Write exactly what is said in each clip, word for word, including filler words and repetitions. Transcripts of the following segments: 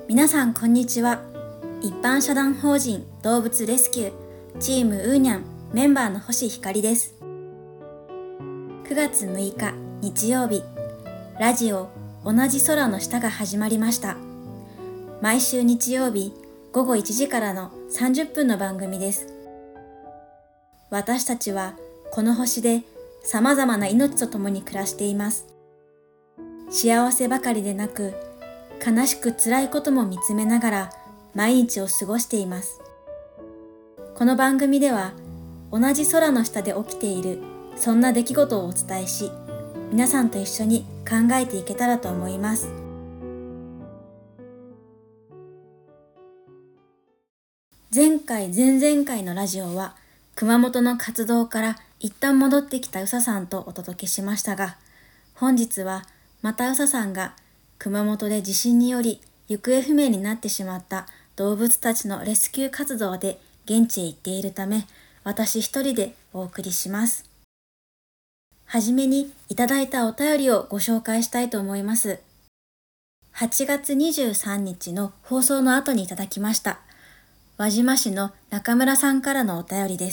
皆さんこんにちは。一般社団法人動物レスキューチームウーニャンメンバーの星ひかりです。くがつむいか日曜日、ラジオ同じ空の下が始まりました。毎週日曜日ごごいちじからのさんじゅっぷんの番組です。私たちはこの星で様々な命と共に暮らしています。幸せばかりでなく、悲しく辛いことも見つめながら毎日を過ごしています。この番組では同じ空の下で起きているそんな出来事をお伝えし、皆さんと一緒に考えていけたらと思います。前回前々回のラジオは熊本の活動から一旦戻ってきたうささんとお届けしましたが、本日はまたうささんが熊本で地震により行方不明になってしまった動物たちのレスキュー活動で現地へ行っているため、私一人でお送りします。はじめにいただいたお便りをご紹介したいと思います。はちがつにじゅうさんにちの放送の後にいただきました。輪島市の中村さんからのお便りです。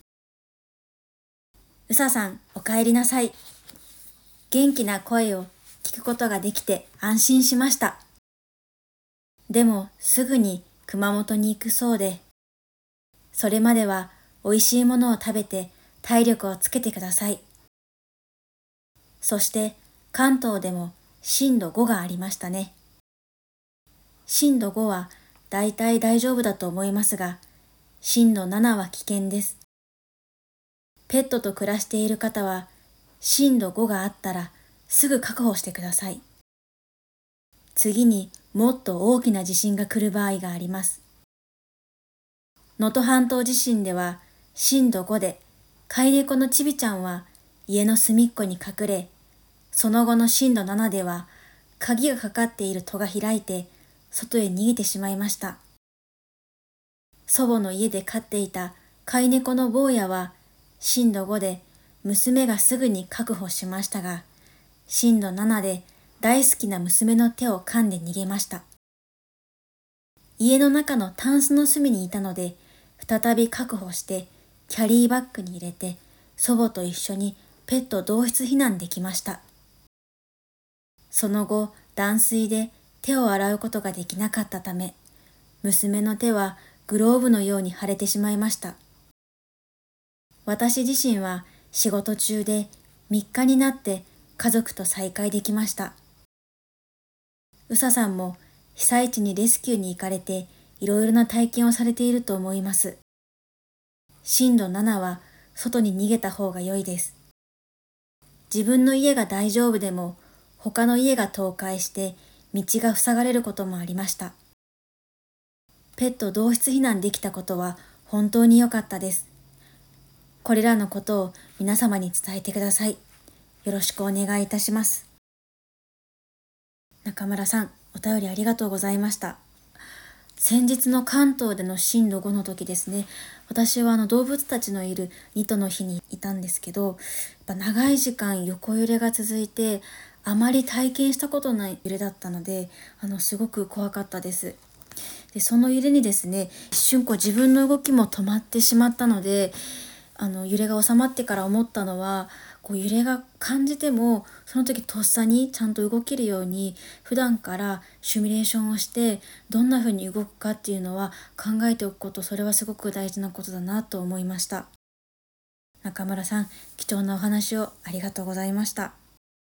うささん、お帰りなさい。元気な声を聞くことができて安心しました。でもすぐに熊本に行くそうで、それまでは美味しいものを食べて体力をつけてください。そして関東でも震度ごがありましたね。震度ごはだいたい大丈夫だと思いますが、震度ななは危険です。ペットと暮らしている方は震度ごがあったらすぐ確保してください。次にもっと大きな地震が来る場合があります。能登半島地震では震度ごで飼い猫のちびちゃんは家の隅っこに隠れ、その後の震度ななでは鍵がかかっている戸が開いて外へ逃げてしまいました。祖母の家で飼っていた飼い猫の坊やは震度ごで娘がすぐに確保しましたが、震度ななで大好きな娘の手を噛んで逃げました。家の中のタンスの隅にいたので、再び確保してキャリーバッグに入れて祖母と一緒にペット同室避難できました。その後、断水で手を洗うことができなかったため、娘の手はグローブのように腫れてしまいました。私自身は仕事中でみっかになって家族と再会できました。うささんも被災地にレスキューに行かれていろいろな体験をされていると思います。震度ななは外に逃げた方が良いです。自分の家が大丈夫でも他の家が倒壊して道が塞がれることもありました。ペット同室避難できたことは本当に良かったです。これらのことを皆様に伝えてください。よろしくお願いいたします。中村さん、お便りありがとうございました。先日の関東での震度ごの時ですね、私はあの動物たちのいるニトの日にいたんですけど、やっぱ長い時間横揺れが続いて、あまり体験したことない揺れだったので、あのすごく怖かったです。で、その揺れにですね、一瞬こう自分の動きも止まってしまったので、あの揺れが収まってから思ったのは、こう揺れが感じてもその時とっさにちゃんと動けるように普段からシミュレーションをしてどんな風に動くかっていうのは考えておくこと、それはすごく大事なことだなと思いました。中村さん、貴重なお話をありがとうございました。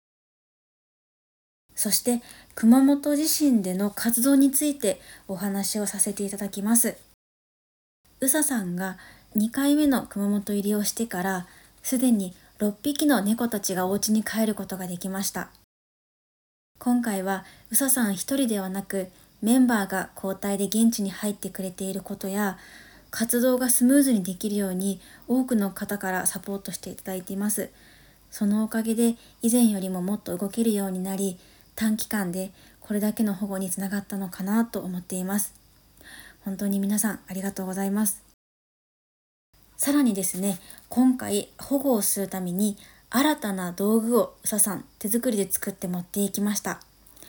そして熊本地震での活動についてお話をさせていただきます。うささんがにかいめの熊本入りをしてからすでにろっぴきの猫たちがお家に帰ることができました。今回はうささん一人ではなくメンバーが交代で現地に入ってくれていることや、活動がスムーズにできるように多くの方からサポートしていただいています。そのおかげで以前よりももっと動けるようになり、短期間でこれだけの保護につながったのかなと思っています。本当に皆さんありがとうございます。さらにですね、今回保護をするために新たな道具をうささん手作りで作って持っていきました。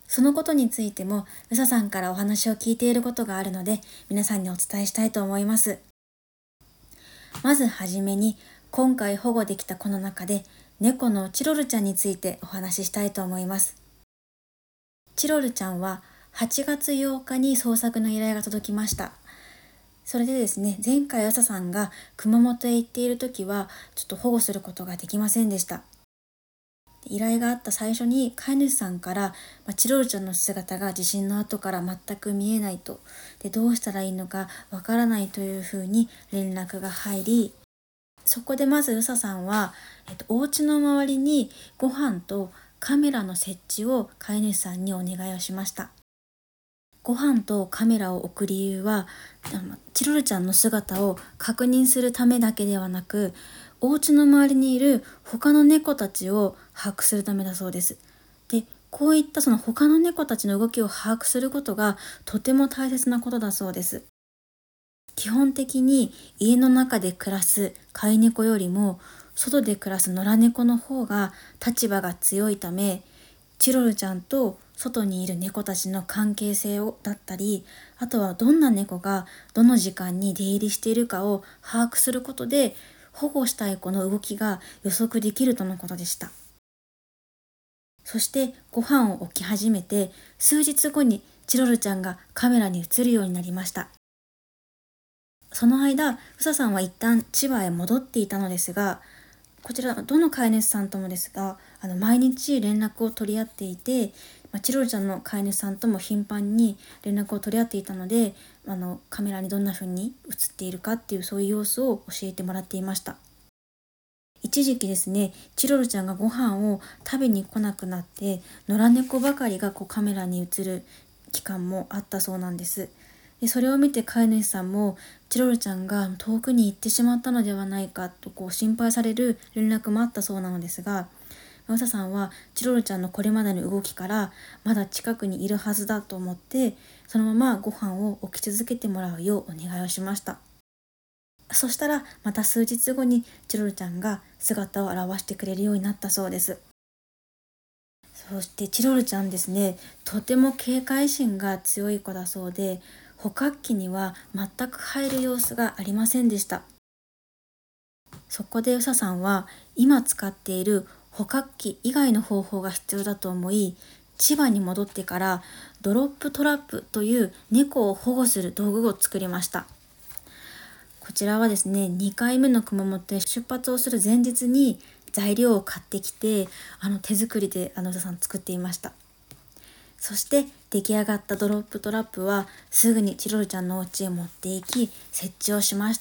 そのことについてもうささんからお話を聞いていることがあるので、皆さんにお伝えしたいと思います。まずはじめに、今回保護できた子の中で猫のチロルちゃんについてお話ししたいと思います。チロルちゃんははちがつようかに捜索の依頼が届きました。それでですね、前回うささんが熊本へ行っている時はちょっと保護することができませんでした。依頼があった最初に飼い主さんから、まあ、チロルちゃんの姿が地震の後から全く見えないと、でどうしたらいいのかわからないというふうに連絡が入り、そこでまずうささんは、えっと、お家の周りにご飯とカメラの設置を飼い主さんにお願いをしました。ご飯とカメラを置く理由は、チロルちゃんの姿を確認するためだけではなく、お家の周りにいる他の猫たちを把握するためだそうです。で、こういったその他の猫たちの動きを把握することがとても大切なことだそうです。基本的に家の中で暮らす飼い猫よりも外で暮らす野良猫の方が立場が強いため、チロルちゃんと外にいる猫たちの関係性をだったり、あとはどんな猫がどの時間に出入りしているかを把握することで、保護したい子の動きが予測できるとのことでした。そしてご飯を置き始めて数日後にチロルちゃんがカメラに映るようになりました。その間、うささんは一旦千葉へ戻っていたのですが、こちらどの飼い主さんともですが、あの毎日連絡を取り合っていて、まあ、チロルちゃんの飼い主さんとも頻繁に連絡を取り合っていたので、あのカメラにどんな風に映っているかっていうそういう様子を教えてもらっていました。一時期ですね、チロルちゃんがご飯を食べに来なくなって、野良猫ばかりがこうカメラに映る期間もあったそうなんです。でそれを見て飼い主さんも、チロルちゃんが遠くに行ってしまったのではないかとこう心配される連絡もあったそうなのですが、うささんはチロルちゃんのこれまでの動きからまだ近くにいるはずだと思って、そのままご飯を置き続けてもらうようお願いをしました。そしたらまた数日後にチロルちゃんが姿を現してくれるようになったそうです。そしてチロルちゃんですね、とても警戒心が強い子だそうで、捕獲器には全く入る様子がありませんでした。そこでうささんは今使っている捕獲器以外の方法が必要だと思い、千葉に戻ってからドロップトラップという猫を保護する道具を作りました。こちらはですね、にかいめの熊本へ出発をする前日に材料を買ってきて、あの手作りであのうささん作っていました。そして出来上がったドロップトラップはすぐにチロルちゃんのお家へ持って行き設置をしました。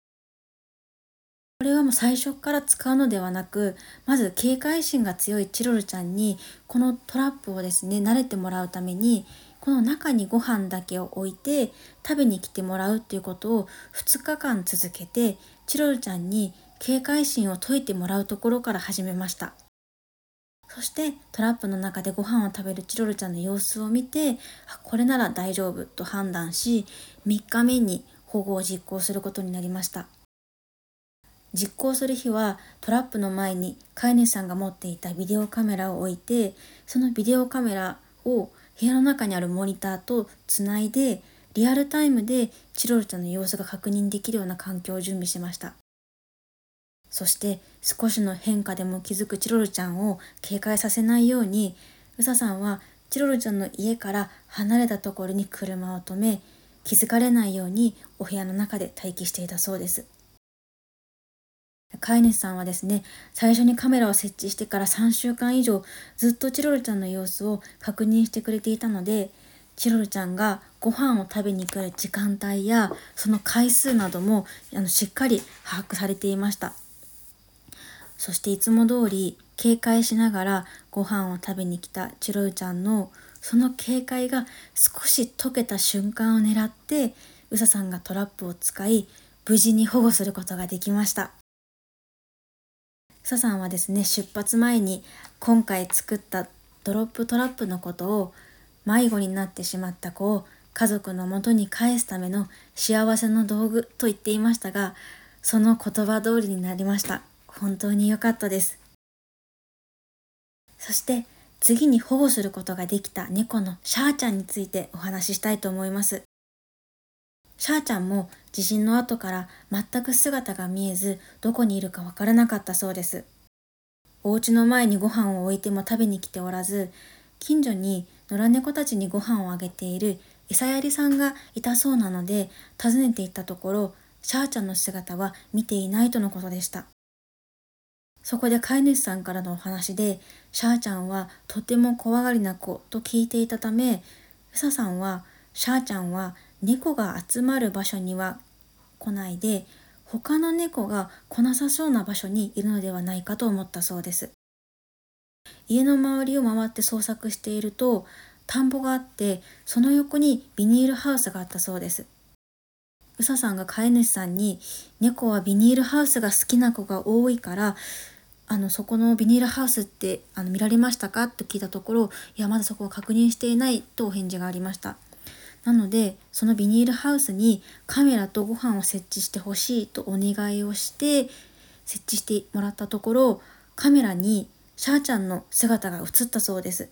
これはもう最初から使うのではなく、まず警戒心が強いチロルちゃんにこのトラップをですね慣れてもらうために、この中にご飯だけを置いて食べに来てもらうっていうことをふつかかん続けて、チロルちゃんに警戒心を解いてもらうところから始めました。そしてトラップの中でご飯を食べるチロルちゃんの様子を見て、あ、これなら大丈夫と判断し、みっかめに保護を実行することになりました。実行する日はトラップの前に飼い主さんが持っていたビデオカメラを置いて、そのビデオカメラを部屋の中にあるモニターとつないで、リアルタイムでチロルちゃんの様子が確認できるような環境を準備しました。そして少しの変化でも気づくチロルちゃんを警戒させないように、うささんはチロルちゃんの家から離れたところに車を止め、気づかれないようにお部屋の中で待機していたそうです。飼い主さんはですね、最初にカメラを設置してからさんしゅうかん以上ずっとチロルちゃんの様子を確認してくれていたので、チロルちゃんがご飯を食べに来る時間帯やその回数などもあのしっかり把握されていました。そしていつも通り警戒しながらご飯を食べに来たチロルちゃんのその警戒が少し解けた瞬間を狙って、うささんがトラップを使い無事に保護することができました。うささんはですね、出発前に今回作ったドロップトラップのことを、迷子になってしまった子を家族の元に返すための幸せの道具と言っていましたが、その言葉通りになりました。本当に良かったです。そして次に保護することができた猫のシャーちゃんについてお話ししたいと思います。シャーちゃんも地震の後から全く姿が見えず、どこにいるかわからなかったそうです。お家の前にご飯を置いても食べに来ておらず、近所に野良猫たちにご飯をあげている餌やりさんがいたそうなので、訪ねていったところ、シャーちゃんの姿は見ていないとのことでした。そこで飼い主さんからのお話で、シャーちゃんはとても怖がりな子と聞いていたため、うささんはシャーちゃんは猫が集まる場所には来ないで、他の猫が来なさそうな場所にいるのではないかと思ったそうです。家の周りを回って捜索していると、田んぼがあって、その横にビニールハウスがあったそうです。うささんが飼い主さんに、猫はビニールハウスが好きな子が多いから、あのそこのビニールハウスってあの見られましたかと聞いたところ、いやまだそこは確認していないとお返事がありました。なのでそのビニールハウスにカメラとご飯を設置してほしいとお願いをして設置してもらったところ、カメラにシャーちゃんの姿が映ったそうです。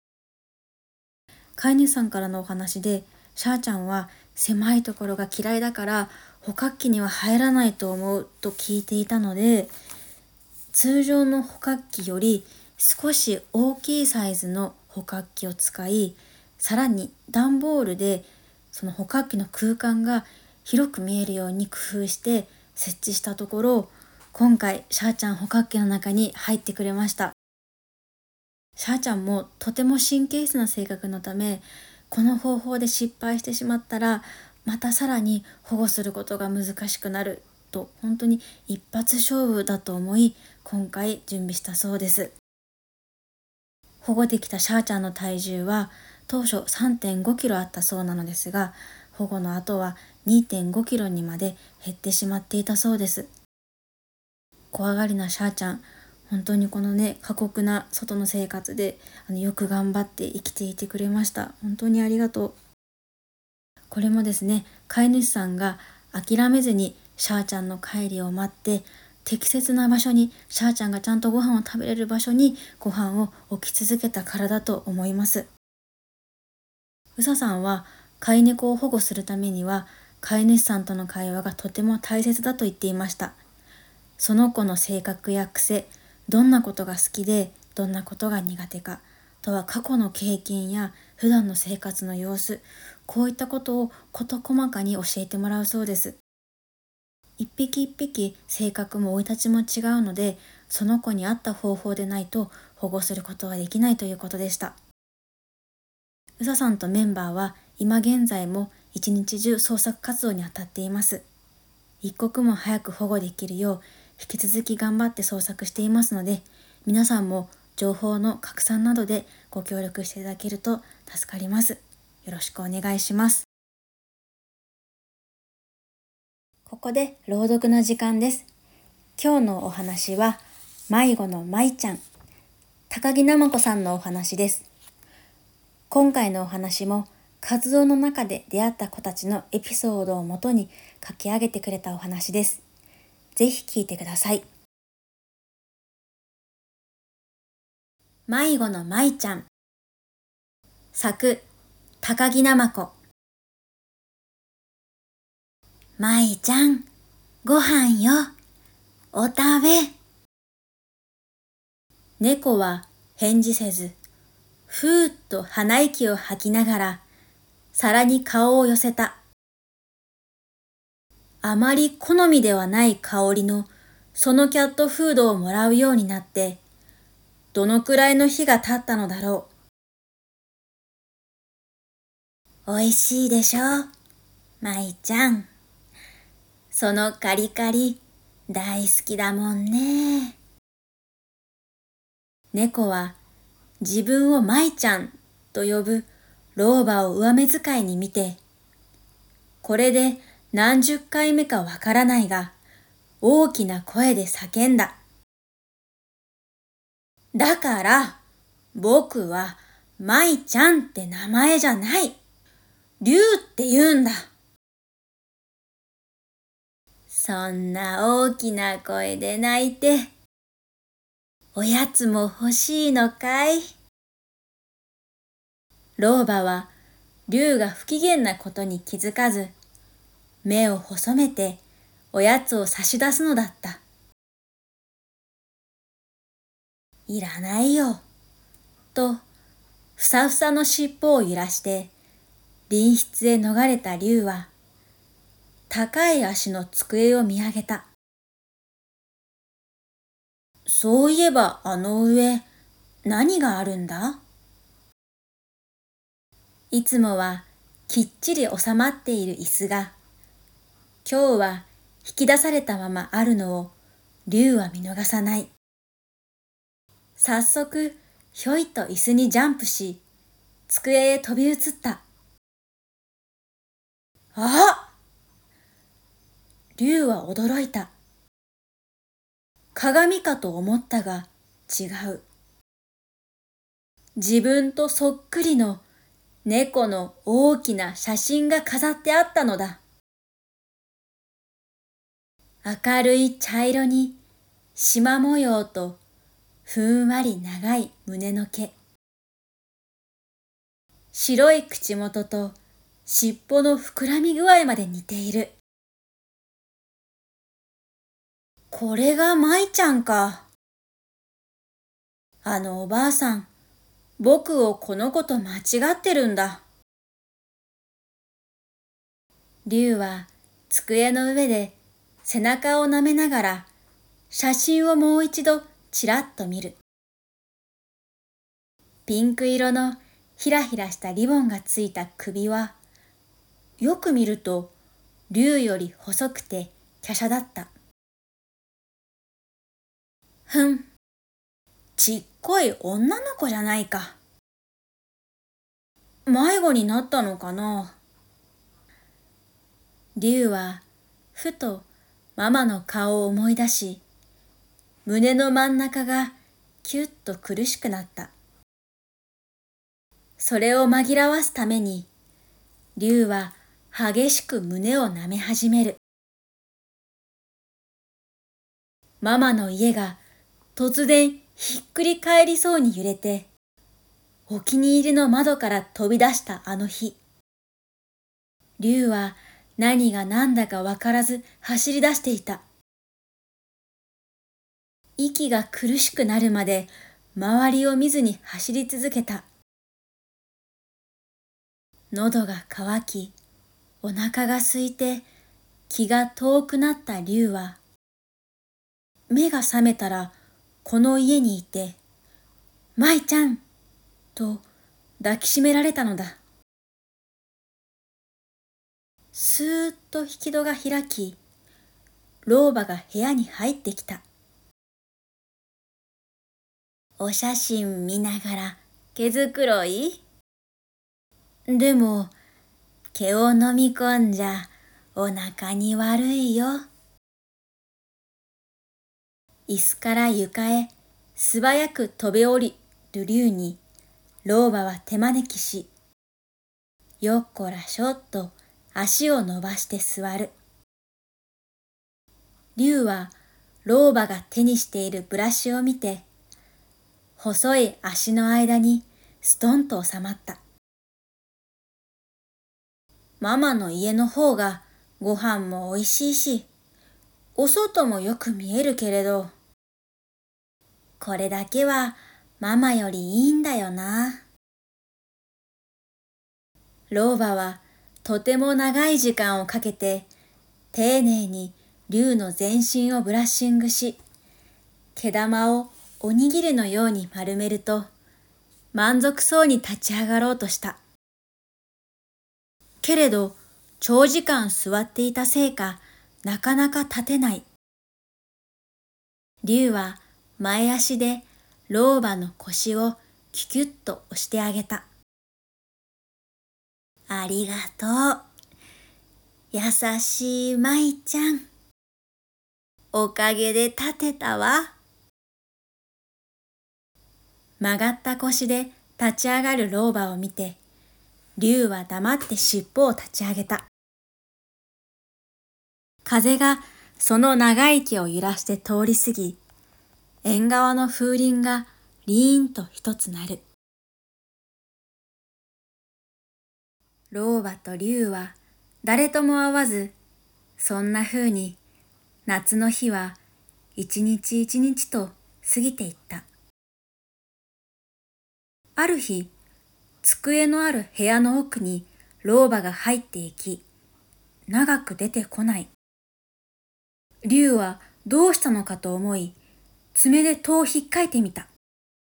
飼い主さんからのお話で、シャーちゃんは狭いところが嫌いだから捕獲器には入らないと思うと聞いていたので、通常の捕獲器より少し大きいサイズの捕獲器を使い、さらに段ボールでその捕獲器の空間が広く見えるように工夫して設置したところ、今回シャーちゃん捕獲器の中に入ってくれました。シャーちゃんもとても神経質な性格のため、この方法で失敗してしまったらまたさらに保護することが難しくなると、本当に一発勝負だと思い、今回準備したそうです。保護できたシャーちゃんの体重は当初 さんてんごキロあったそうなのですが、保護の後は にてんごキロにまで減ってしまっていたそうです。怖がりなシャーちゃん、本当にこのね過酷な外の生活であのよく頑張って生きていてくれました。本当にありがとう。これもですね、飼い主さんが諦めずにシャーちゃんの帰りを待って、適切な場所に、シャーちゃんがちゃんとご飯を食べれる場所にご飯を置き続けたからだと思います。うささんは飼い猫を保護するためには、飼い主さんとの会話がとても大切だと言っていました。その子の性格や癖、どんなことが好きでどんなことが苦手か、あとは過去の経験や普段の生活の様子、こういったことを事細かに教えてもらうそうです。一匹一匹性格も生い立ちも違うので、その子に合った方法でないと保護することはできないということでした。うささんとメンバーは今現在も一日中捜索活動に当たっています。一刻も早く保護できるよう引き続き頑張って捜索していますので、皆さんも情報の拡散などでご協力していただけると助かります。よろしくお願いします。ここで朗読の時間です。今日のお話は迷子のまいちゃん、高木なまこさんのお話です。今回のお話も活動の中で出会った子たちのエピソードをもとに書き上げてくれたお話です。ぜひ聞いてください。迷子のまいちゃん、作高木なまこ。まいちゃん、ご飯よ、お食べ。猫は返事せず、ふーっと鼻息を吐きながら皿に顔を寄せた。あまり好みではない香りのそのキャットフードをもらうようになって、どのくらいの日が経ったのだろう。おいしいでしょ、まいちゃん。そのカリカリ大好きだもんね。猫は自分をまいちゃんと呼ぶ老婆を上目遣いに見て、これで何十回目かわからないが、大きな声で叫んだ。だから、僕はまいちゃんって名前じゃない。りゅうって言うんだ。そんな大きな声で泣いて、おやつも欲しいのかい？ 老婆は竜が不機嫌なことに気づかず、目を細めておやつを差し出すのだった。いらないよ、とふさふさの尻尾を揺らして隣室へ逃れた竜は、高い足の机を見上げた。そういえばあの上、何があるんだ？いつもはきっちり収まっている椅子が、今日は引き出されたままあるのを竜は見逃さない。早速、ひょいと椅子にジャンプし、机へ飛び移った。あ！竜は驚いた。鏡かと思ったが違う。自分とそっくりの猫の大きな写真が飾ってあったのだ。明るい茶色に縞模様とふんわり長い胸の毛。白い口元と尻尾の膨らみ具合まで似ている。これが舞ちゃんか。あのおばあさん、僕をこの子と間違ってるんだ。竜は机の上で背中を舐めながら写真をもう一度ちらっと見る。ピンク色のひらひらしたリボンがついた首は、よく見ると竜より細くて華奢だった。ふん、ちっこい女の子じゃないか。迷子になったのかな。竜はふとママの顔を思い出し、胸の真ん中がキュッと苦しくなった。それを紛らわすために、竜は激しく胸を舐め始める。ママの家が突然ひっくり返りそうに揺れて、お気に入りの窓から飛び出したあの日、竜は何が何だかわからず走り出していた。息が苦しくなるまで周りを見ずに走り続けた。喉が渇き、お腹が空いて気が遠くなった竜は、目が覚めたらこの家にいて、舞ちゃんと抱きしめられたのだ。スーッと引き戸が開き、老婆が部屋に入ってきた。お写真見ながら毛づくろい？でも、毛を飲み込んじゃお腹に悪いよ。椅子から床へ素早く飛び降りる竜に、老婆は手招きし、よっこらしょっと足を伸ばして座る。竜は老婆が手にしているブラシを見て、細い足の間にストンと収まった。ママの家の方がご飯もおいしいし、お外もよく見えるけれど、これだけはママよりいいんだよな。老婆はとても長い時間をかけて丁寧に竜の全身をブラッシングし、毛玉をおにぎりのように丸めると満足そうに立ち上がろうとした。けれど長時間座っていたせいか、なかなか立てない。竜は前足で老婆の腰をキュキュッと押してあげた。ありがとう。優しい舞ちゃん。おかげで立てたわ。曲がった腰で立ち上がる老婆を見て、竜は黙って尻尾を立ち上げた。風がその長い毛を揺らして通り過ぎ、縁側の風鈴がリーンと一つ鳴る。 老婆と竜は誰とも会わず、そんな風に夏の日は一日一日と過ぎていった。ある日、机のある部屋の奥に老婆が入っていき、長く出てこない。竜はどうしたのかと思い、爪で戸を引っかいてみた。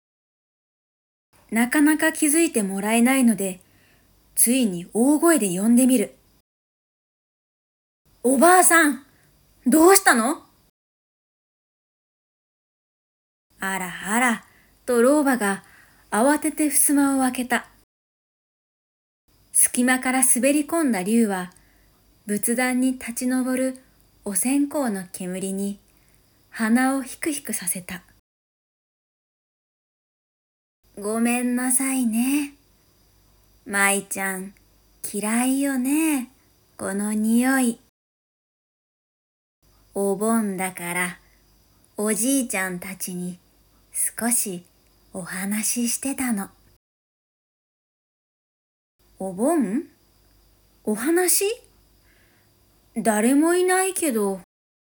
なかなか気づいてもらえないので、ついに大声で呼んでみる。おばあさん、どうしたの？あらあら、と老婆が慌てて襖を開けた。隙間から滑り込んだ竜は、仏壇に立ち上るお線香の煙に鼻をひくひくさせた。ごめんなさいね。舞ちゃん、嫌いよね、この匂い。お盆だから、おじいちゃんたちに少しお話ししてたの。お盆？お話？誰もいないけど。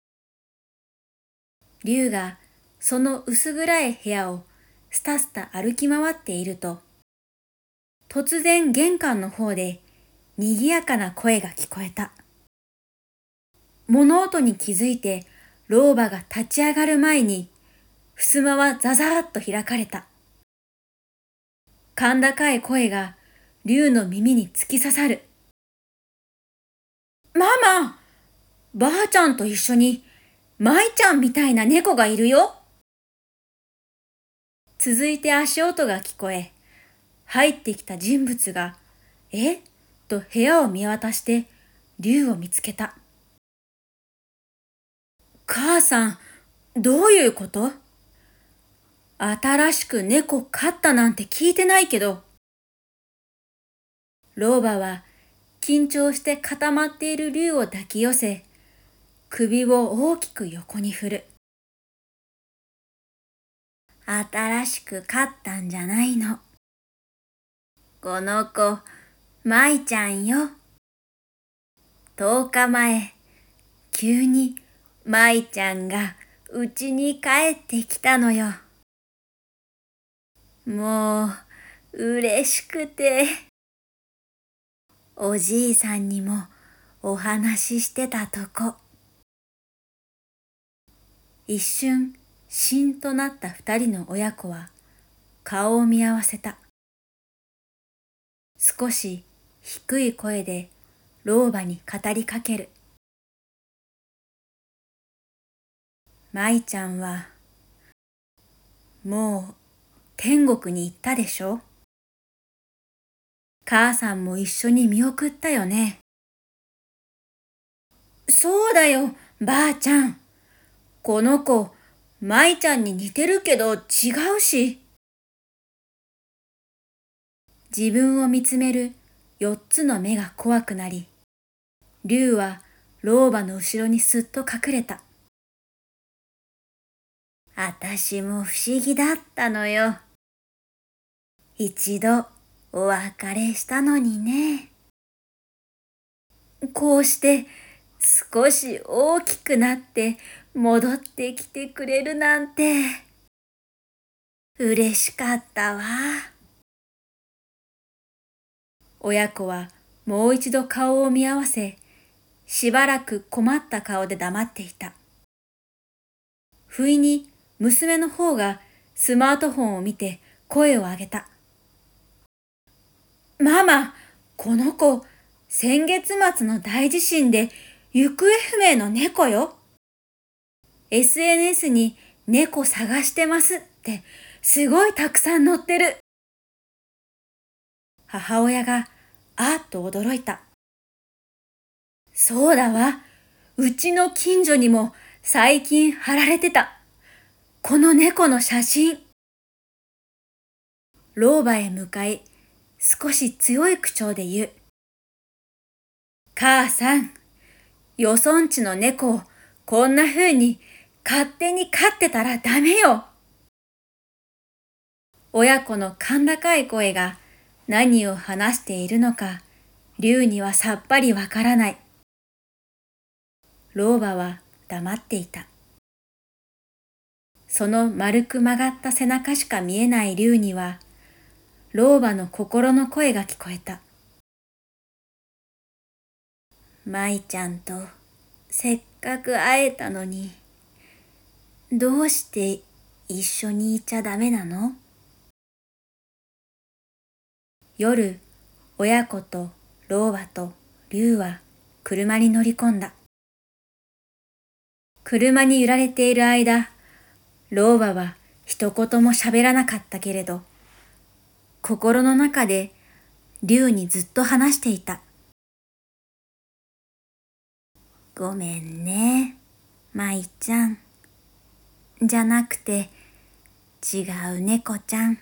竜がその薄暗い部屋をスタスタ歩き回っていると、突然玄関の方で賑やかな声が聞こえた。物音に気づいて老婆が立ち上がる前に、襖はザザーッと開かれた。甲高い声が竜の耳に突き刺さる。ママ、ばあちゃんと一緒に舞ちゃんみたいな猫がいるよ。続いて足音が聞こえ、入ってきた人物が、え？と部屋を見渡して竜を見つけた。母さん、どういうこと？新しく猫飼ったなんて聞いてないけど。老婆は緊張して固まっている竜を抱き寄せ、首を大きく横に振る。新しく飼ったんじゃないの。この子、舞ちゃんよ。とおかまえ、急に舞ちゃんがうちに帰ってきたのよ。もう、嬉しくて。おじいさんにもお話ししてたとこ。一瞬、しんとなった二人の親子は顔を見合わせた。少し低い声で老婆に語りかける。舞ちゃんは、もう天国に行ったでしょ？母さんも一緒に見送ったよね。そうだよ、ばあちゃん。この子、舞ちゃんに似てるけど違うし。自分を見つめる四つの目が怖くなり、竜は老婆の後ろにすっと隠れた。あたしも不思議だったのよ。一度お別れしたのにね。こうして少し大きくなって戻ってきてくれるなんて、嬉しかったわ。親子はもう一度顔を見合わせ、しばらく困った顔で黙っていた。不意に娘の方がスマートフォンを見て声を上げた。ママ、この子、先月末の大地震で行方不明の猫よ。エスエヌエス に猫探してますってすごいたくさん載ってる。母親があっと驚いた。そうだわ。うちの近所にも最近貼られてた。この猫の写真。老婆へ向かい、少し強い口調で言う。母さん、よそんちの猫をこんな風に勝手に飼ってたらダメよ。親子の甲高い声が何を話しているのか竜にはさっぱりわからない。老婆は黙っていた。その丸く曲がった背中しか見えない竜には、老婆の心の声が聞こえた。舞ちゃんとせっかく会えたのに、どうして一緒にいちゃダメなの？夜、親子と老婆と竜は車に乗り込んだ。車に揺られている間、老婆は一言も喋らなかったけれど、心の中で竜にずっと話していた。ごめんね、舞ちゃん。じゃなくて、違う猫ちゃん。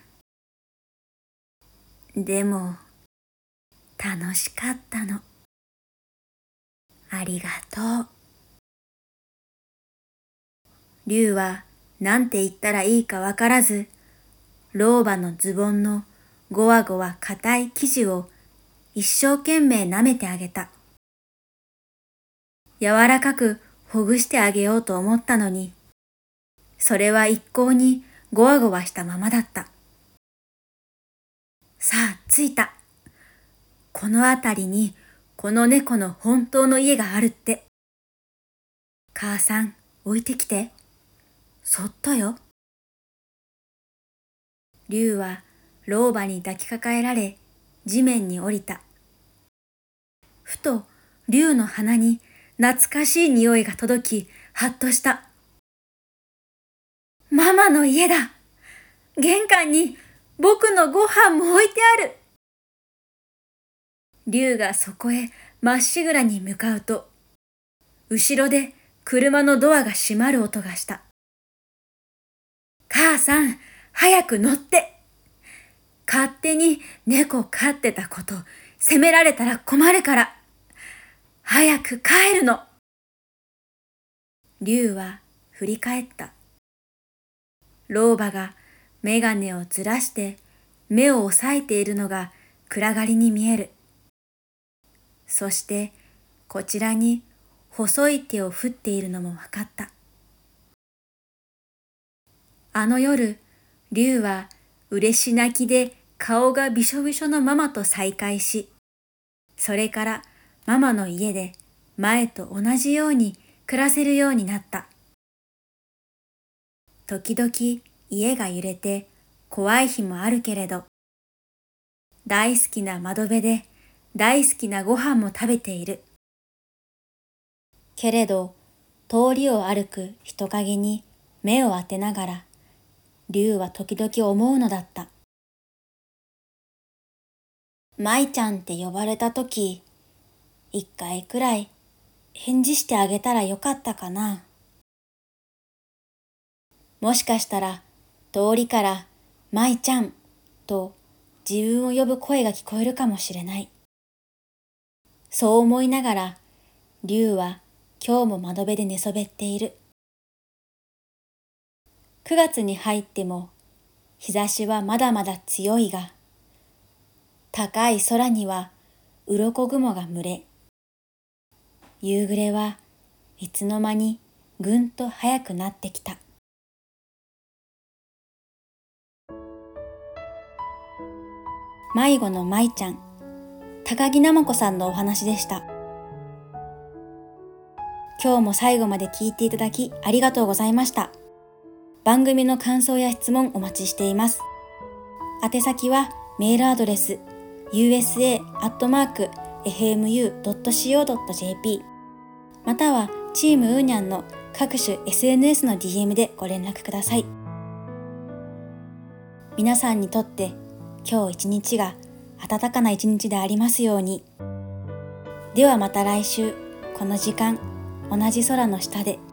でも、楽しかったの。ありがとう。竜はなんて言ったらいいかわからず、老婆のズボンのごわごわ硬い生地を一生懸命舐めてあげた。柔らかくほぐしてあげようと思ったのに、それは一向にごわごわしたままだった。さあ、着いた。この辺りにこの猫の本当の家があるって。母さん、置いてきて。そっとよ。竜は老婆に抱きかかえられ、地面に降りた。ふと竜の鼻に懐かしい匂いが届き、はっとした。ママの家だ。玄関に僕のご飯も置いてある。竜がそこへまっしぐらに向かうと、後ろで車のドアが閉まる音がした。母さん、早く乗って。勝手に猫飼ってたこと責められたら困るから。早く帰るの。竜は振り返った。老婆が眼鏡をずらして目を押さえているのが暗がりに見える。そしてこちらに細い手を振っているのもわかった。あの夜、竜は嬉し泣きで顔がびしょびしょのママと再会し、それからママの家で前と同じように暮らせるようになった。時々家が揺れて怖い日もあるけれど、大好きな窓辺で大好きなご飯も食べている。けれど、通りを歩く人影に目を当てながら、竜は時々思うのだった。舞ちゃんって呼ばれたとき、一回くらい返事してあげたらよかったかな。もしかしたら通りから舞ちゃんと自分を呼ぶ声が聞こえるかもしれない。そう思いながら、竜は今日も窓辺で寝そべっている。くがつに入っても日差しはまだまだ強いが、高い空には鱗雲が群れ、夕暮れはいつの間にぐんと早くなってきた。迷子の舞ちゃん、高木直子さんのお話でした。今日も最後まで聞いていただきありがとうございました。番組の感想や質問お待ちしています。宛先はメールアドレス ユーエスエー アットマーク エフエムユー ドットシーオー ドット ジェーピー またはチームウーニャンの各種 エスエヌエス の ディーエム でご連絡ください。皆さんにとって今日一日が暖かな一日でありますように。ではまた来週この時間同じ空の下で。